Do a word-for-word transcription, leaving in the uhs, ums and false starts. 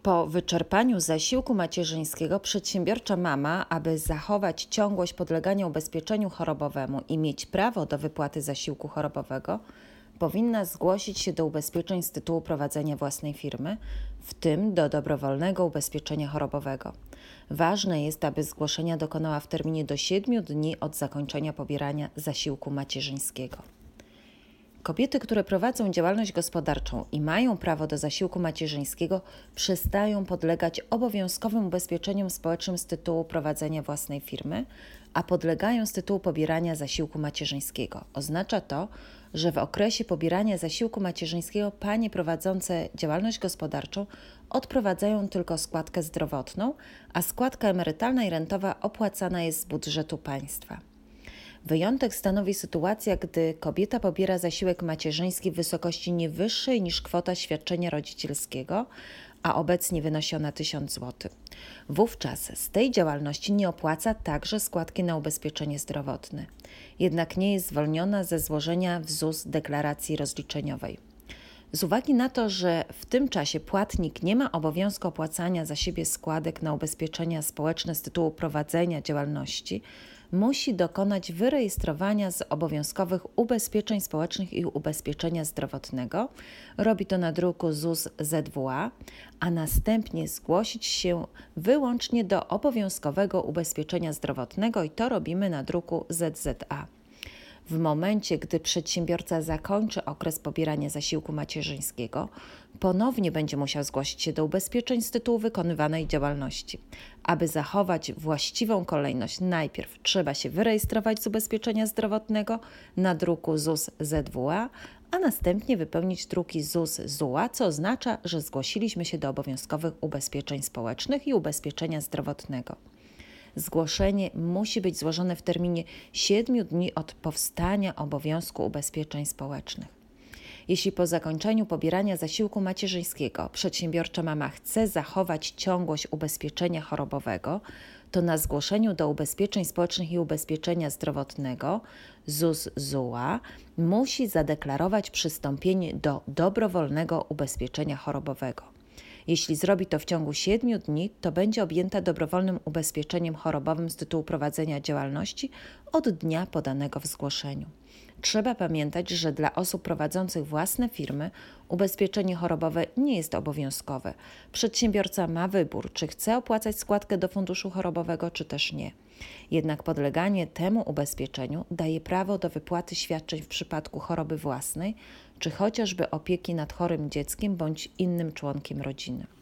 Po wyczerpaniu zasiłku macierzyńskiego przedsiębiorcza mama, aby zachować ciągłość podlegania ubezpieczeniu chorobowemu i mieć prawo do wypłaty zasiłku chorobowego, powinna zgłosić się do ubezpieczeń z tytułu prowadzenia własnej firmy, w tym do dobrowolnego ubezpieczenia chorobowego. Ważne jest, aby zgłoszenia dokonała w terminie do siedmiu dni od zakończenia pobierania zasiłku macierzyńskiego. Kobiety, które prowadzą działalność gospodarczą i mają prawo do zasiłku macierzyńskiego, przestają podlegać obowiązkowym ubezpieczeniom społecznym z tytułu prowadzenia własnej firmy, a podlegają z tytułu pobierania zasiłku macierzyńskiego. Oznacza to, że w okresie pobierania zasiłku macierzyńskiego panie prowadzące działalność gospodarczą odprowadzają tylko składkę zdrowotną, a składka emerytalna i rentowa opłacana jest z budżetu państwa. Wyjątek stanowi sytuacja, gdy kobieta pobiera zasiłek macierzyński w wysokości nie wyższej niż kwota świadczenia rodzicielskiego, a obecnie wynosi ona tysiąc złotych. Wówczas z tej działalności nie opłaca także składki na ubezpieczenie zdrowotne. Jednak nie jest zwolniona ze złożenia w Z U S deklaracji rozliczeniowej. Z uwagi na to, że w tym czasie płatnik nie ma obowiązku opłacania za siebie składek na ubezpieczenia społeczne z tytułu prowadzenia działalności, musi dokonać wyrejestrowania z obowiązkowych ubezpieczeń społecznych i ubezpieczenia zdrowotnego. Robi to na druku Z U S Z W A, a następnie zgłosić się wyłącznie do obowiązkowego ubezpieczenia zdrowotnego i to robimy na druku Z Z A. W momencie, gdy przedsiębiorca zakończy okres pobierania zasiłku macierzyńskiego, ponownie będzie musiał zgłosić się do ubezpieczeń z tytułu wykonywanej działalności. Aby zachować właściwą kolejność, najpierw trzeba się wyrejestrować z ubezpieczenia zdrowotnego na druku Z U S Z W A, a następnie wypełnić druki Z U S Z U A, co oznacza, że zgłosiliśmy się do obowiązkowych ubezpieczeń społecznych i ubezpieczenia zdrowotnego. Zgłoszenie musi być złożone w terminie siedmiu dni od powstania obowiązku ubezpieczeń społecznych. Jeśli po zakończeniu pobierania zasiłku macierzyńskiego przedsiębiorcza mama chce zachować ciągłość ubezpieczenia chorobowego, to na zgłoszeniu do ubezpieczeń społecznych i ubezpieczenia zdrowotnego Z U S Z U A musi zadeklarować przystąpienie do dobrowolnego ubezpieczenia chorobowego. Jeśli zrobi to w ciągu siedmiu dni, to będzie objęta dobrowolnym ubezpieczeniem chorobowym z tytułu prowadzenia działalności od dnia podanego w zgłoszeniu. Trzeba pamiętać, że dla osób prowadzących własne firmy ubezpieczenie chorobowe nie jest obowiązkowe. Przedsiębiorca ma wybór, czy chce opłacać składkę do funduszu chorobowego, czy też nie. Jednak podleganie temu ubezpieczeniu daje prawo do wypłaty świadczeń w przypadku choroby własnej, czy chociażby opieki nad chorym dzieckiem bądź innym członkiem rodziny.